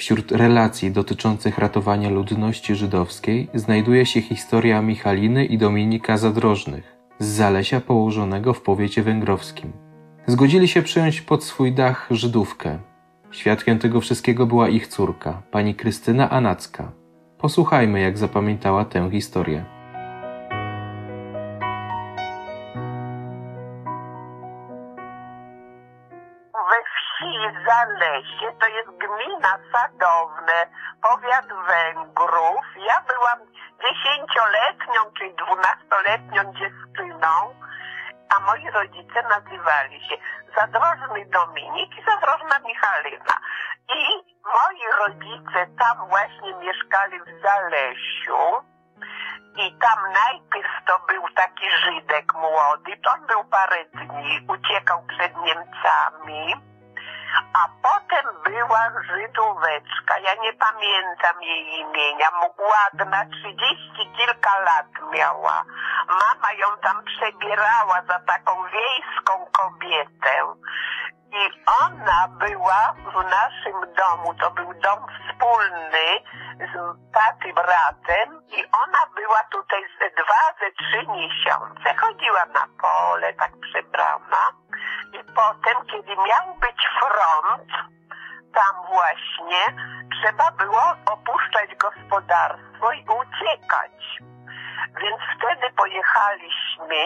Wśród relacji dotyczących ratowania ludności żydowskiej znajduje się historia Michaliny i Dominika Zadrożnych z Zalesia położonego w powiecie węgrowskim. Zgodzili się przyjąć pod swój dach Żydówkę. Świadkiem tego wszystkiego była ich córka, pani Krystyna Anacka. Posłuchajmy, jak zapamiętała tę historię. We wsi Zalesie, to jest gmina Sadowne, powiat Węgrów. Ja byłam 10-letnią czy 12-letnią dziewczyną, a moi rodzice nazywali się Zadrożny Dominik i Zadrożna Michalina. I moi rodzice tam właśnie mieszkali w Zalesiu. I tam najpierw to był taki Żydek młody, on był parę dni, uciekał przed Niemcami, a potem była Żydóweczka, ja nie pamiętam jej imienia, ładna, 30 kilka lat miała. Mama ją tam przebierała za taką wiejską kobietę i ona była w naszym domu, to był dom wspólny z taty bratem i ona była tutaj ze 2-3 miesiące. Chodziła na pole, tak przebrana. I potem, kiedy miał być front, tam właśnie trzeba było opuszczać gospodarstwo i uciekać. Więc wtedy pojechaliśmy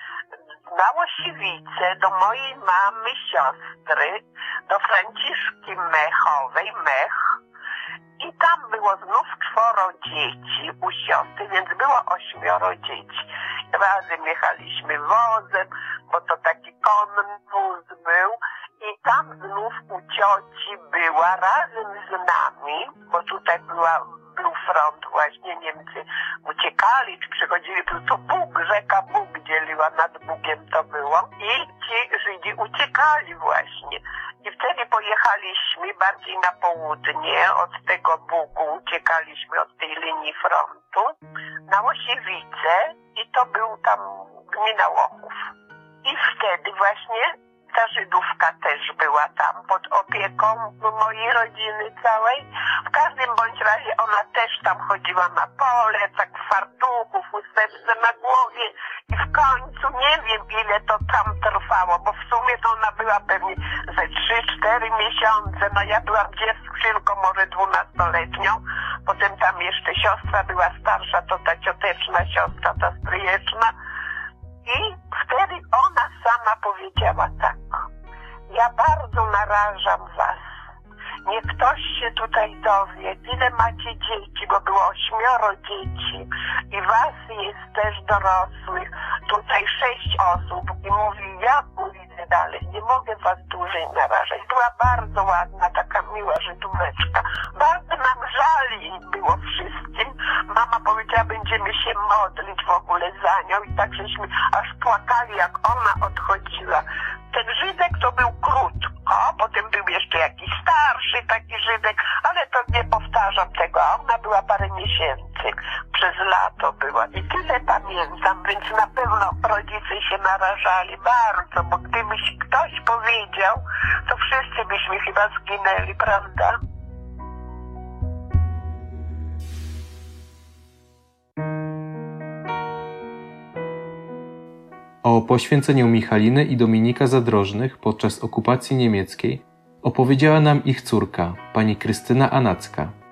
na Łosiewicę do mojej mamy, siostry, do Franciszki Mechowej, Mech. I tam było znów 4 dzieci u siostry, więc było 8 dzieci. Razem jechaliśmy wozem, bo to taki konny wóz był. I tam znów u cioci była razem z nami, bo tutaj był front właśnie, Niemcy uciekali, czy przychodzili, to Bóg, rzeka Bóg dzieliła, nad Bugiem to było. I ci Żydzi uciekali właśnie. I wtedy pojechaliśmy bardziej na południe od tego Bugu, uciekaliśmy od tej linii frontu na Łosiewice i to był tam gmina Łochów. I wtedy właśnie ta Żydówka też była tam pod opieką mojej rodziny całej. W każdym bądź razie ona też tam chodziła na pole, tak w fartuchu, chusteczce na głowie i w końcu nie wiem ile to tam trwało, bo w sumie to ona była pewnie ze 3-4 miesiące. No ja byłam dziewczynką, może 12-letnią. Potem tam jeszcze siostra była starsza, to ta cioteczna siostra, ta stryjeczna. I wtedy ona sama powiedziała tak: ja bardzo narażam was. Niech ktoś się tutaj dowie, ile macie dzieci, bo było 8 dzieci i was jest też dorosłych, tutaj 6 osób. I mówi, ja pójdę dalej, nie mogę was dłużej narażać. Była bardzo ładna, taka miła Żydóweczka. Bardzo nam żali było wszystkim. Mama powiedziała, będziemy się modlić w ogóle za nią i tak żeśmy aż płakali, jak ona odchodziła. Ten Żydek to był krótko, potem był jeszcze jakiś starszy taki Żydek, ale to nie powtarzam tego, a ona była parę miesięcy, przez lato była i tyle pamiętam, więc na pewno rodzice się narażali bardzo, bo gdyby ktoś powiedział, to wszyscy byśmy chyba zginęli, prawda? O poświęceniu Michaliny i Dominika Zadrożnych podczas okupacji niemieckiej opowiedziała nam ich córka, pani Krystyna Anacka.